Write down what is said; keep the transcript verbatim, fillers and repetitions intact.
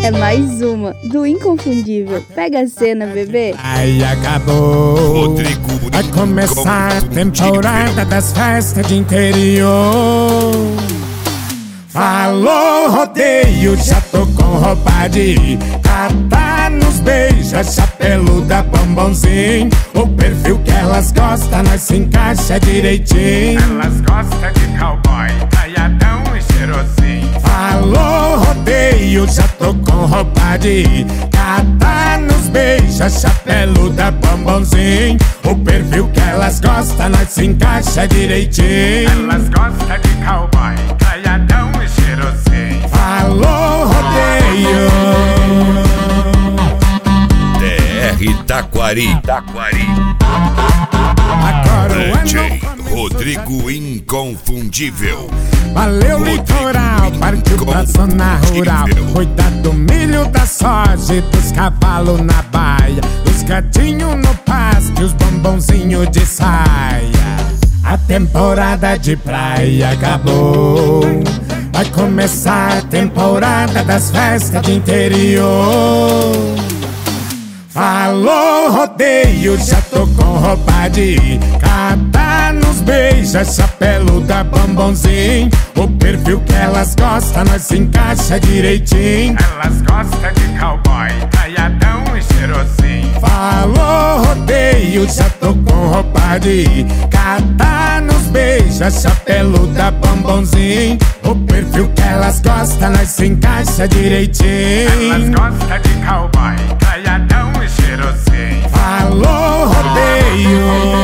É mais uma do Inconfundível. Pega a cena, bebê. Aí acabou. Rodrigo Vai começar a temporada das festas de interior. Falou rodeio, já tô com roupa de catar nos beija, chapeluda, bombonzinho. O perfil que elas gostam, nós se encaixa direitinho. Elas gostam de cowboy, caiadão e cheirosinho. Falou rodeio, já tô com roupa de catar nos beija, chapeluda, bombonzinho. O perfil que elas gostam, nós se encaixa direitinho. Elas gostam de cowboy, caiadão e cheirosinho. Falou rodeio. D R Taquari. Taquari. Agora o D J ano começou. Rodrigo Inconfundível. Valeu, Rodrigo litoral, partiu pra zona rural. Inconfundível. Cuida do milho, da soja e dos cavalos na baia, os gatinhos no pasto e os bombonzinhos de saia. A temporada de praia acabou. Vai começar a temporada das festas de interior. Falou rodeio, já tô com roupa de catar nos beija, chapeluda, bombonzinho. O perfil que elas gostam, nós se encaixa direitinho. Elas gostam de cowboy, caiadão e cheirosinho. Falou rodeio, já tô com roupa de catar nos beija, chapeluda, bombonzinho. O perfil que elas gostam, nós se encaixa direitinho. Elas gostam de cowboy, caiadão e cheirosinho. Falou rodeio.